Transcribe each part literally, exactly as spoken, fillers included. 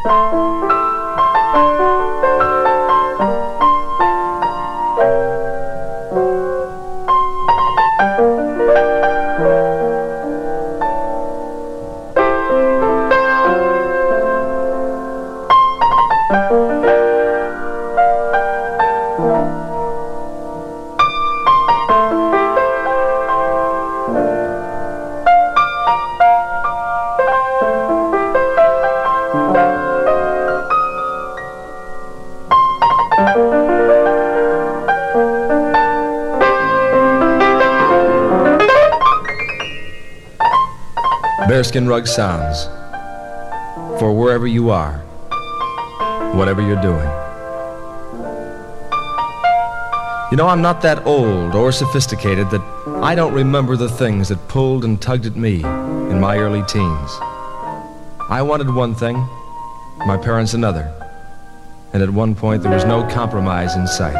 Bearskin Rug Sounds, for wherever you are, whatever you're doing. You know, I'm not that old or sophisticated that I don't remember the things that pulled and tugged at me in my early teens. I wanted one thing, my parents another, and at one point there was no compromise in sight.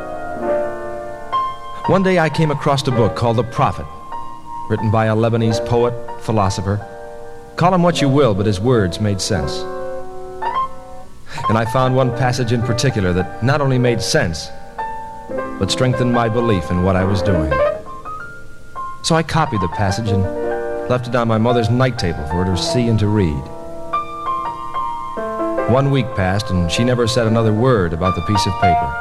One day I came across a book called The Prophet, written by a Lebanese poet, philosopher. Call him what you will, but his words made sense. And I found one passage in particular that not only made sense, but strengthened my belief in what I was doing. So I copied the passage and left it on my mother's night table for her to see and to read. One week passed, and she never said another word about the piece of paper.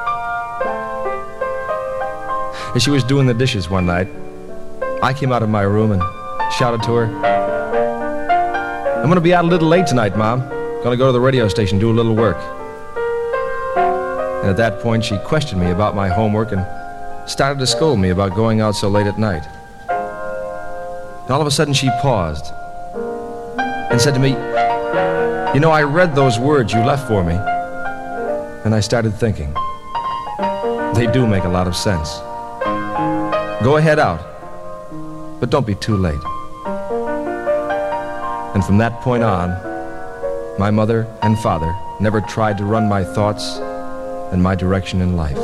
As she was doing the dishes one night, I came out of my room and shouted to her, "I'm going to be out a little late tonight, Mom. Going to go to the radio station, do a little work." And at that point, she questioned me about my homework and started to scold me about going out so late at night. And all of a sudden, she paused and said to me, "You know, I read those words you left for me." And I started thinking, they do make a lot of sense. Go ahead out, but don't be too late. And from that point on, my mother and father never tried to run my thoughts and my direction in life.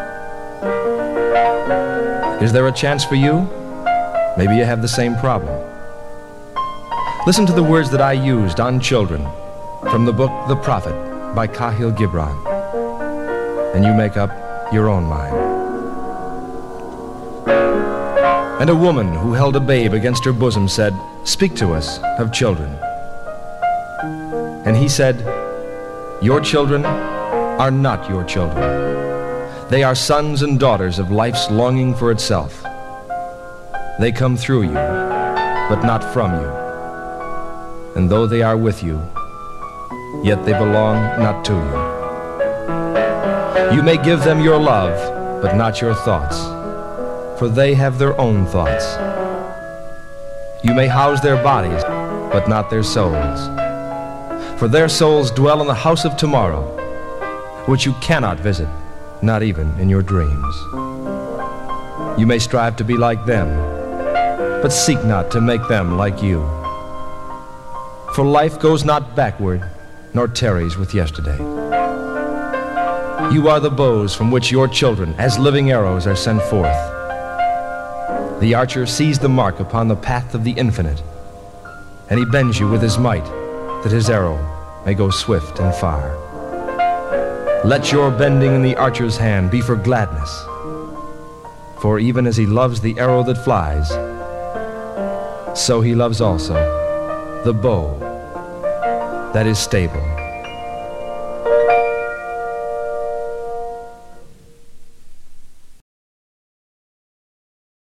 Is there a chance for you? Maybe you have the same problem. Listen to the words that I used on children from the book The Prophet by Kahil Gibran, and you make up your own mind. And a woman who held a babe against her bosom said, "Speak to us of children." And he said, "Your children are not your children. They are sons and daughters of life's longing for itself. They come through you, but not from you. And though they are with you, yet they belong not to you. You may give them your love, but not your thoughts, for they have their own thoughts. You may house their bodies, but not their souls, for their souls dwell in the house of tomorrow, which you cannot visit, not even in your dreams. You may strive to be like them, but seek not to make them like you. For life goes not backward, nor tarries with yesterday. You are the bows from which your children, as living arrows, are sent forth. The archer sees the mark upon the path of the infinite, and he bends you with his might, that his arrow may go swift and far. Let your bending in the archer's hand be for gladness, for even as he loves the arrow that flies, so he loves also the bow that is stable